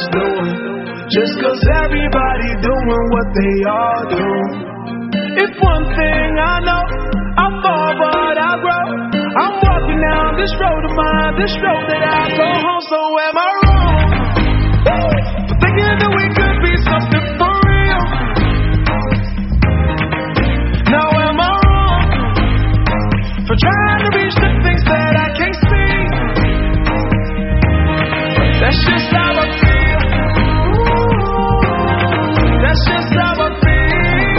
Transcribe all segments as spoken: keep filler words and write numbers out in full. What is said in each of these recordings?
everybody's doing, just cause everybody doing what they all do. If one thing I know, I fall but I grow. I'm walking down this road of mine, this road that I go home. So am I wrong for thinking that we could be something for real? Now am I wrong for trying to reach the things that I can't see? That's just how I feel. That's just how I feel.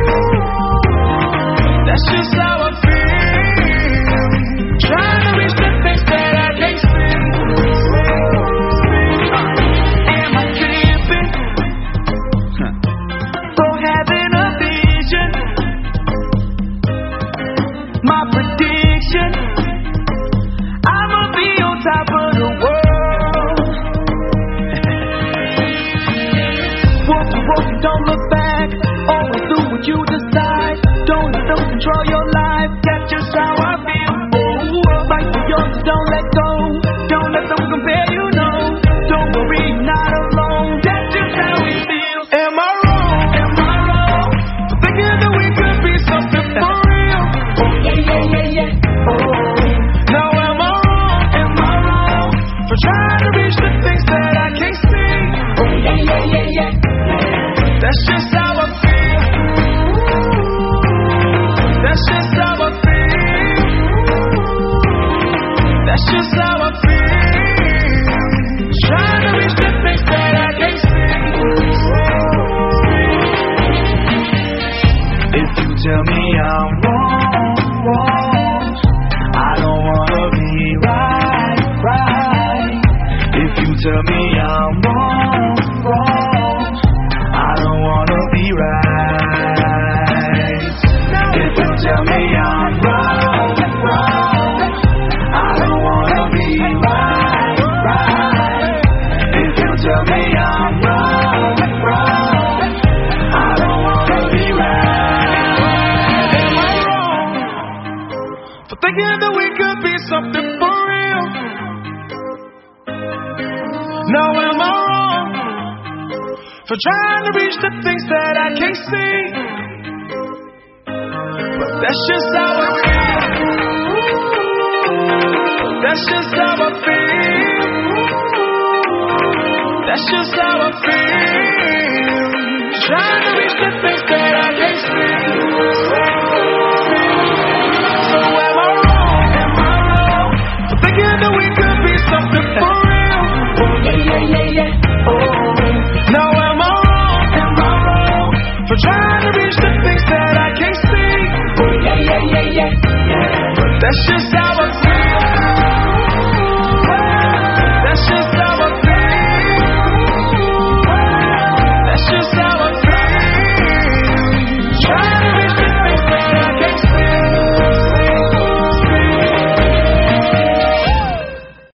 That's just how I feel. Trying to reach the things that I can't see. Am I tripping for having a vision? My prediction, I'ma be on top of the world. Walk to walk and don't look back. Always do what you decide. Don't let them control your life. That's just how I feel. Oh, fight for yours, don't let go. Don't let them compare, you know. Don't worry, you're not alone. That's just how we feel. Am I wrong? Am I wrong for thinking that we could be something for real? Oh yeah, yeah, yeah, yeah. Oh. Now am I wrong? Am I wrong for trying to reach the things that I can't see? Oh yeah, yeah, yeah, yeah. That's just how I feel. That's just how I feel. That's just how I feel. Trying to reach the things that I can't see. If you tell me I'm wrong, wrong, I don't wanna be right, right. If you tell me I'm wrong, wrong, I don't wanna be right. If you tell me I'm wrong, wrong, I don't wanna be right, right. If you tell me I'm wrong, wrong, I don't wanna be right. Am I wrong for thinking that we could be something for real? Now am I wrong for trying to reach the things that I can't see? But that's just how I feel. That's just how I feel. That's just how I feel. Trying to reach the